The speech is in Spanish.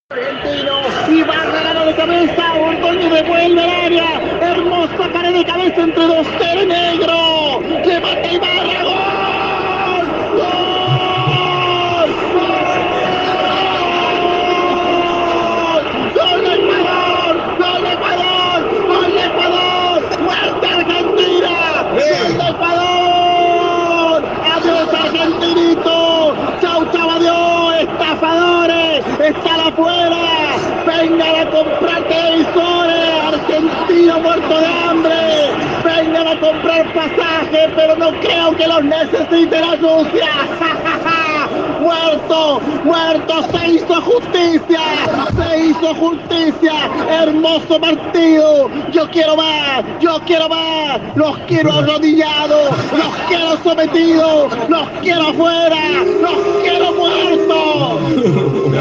Argentino, y va ganando de cabeza, Ordóñez devuelve al área, hermosa pared de cabeza entre dos, Tere Negro, levanta Ibarra, gol, gol, gol, gol de Ecuador, gol de Ecuador, gol de Ecuador, muerte Argentina, gol de Ecuador, adiós Argentinito, chau chau adiós, estafadores, están afuera, vengan a comprar televisores, argentinos muertos de hambre, vengan a comprar pasajes, pero no creo que los necesite la Rusia, muerto, muerto, se hizo justicia, hermoso partido, yo quiero más, los quiero arrodillados, los quiero sometidos, los quiero afuera, los quiero muertos.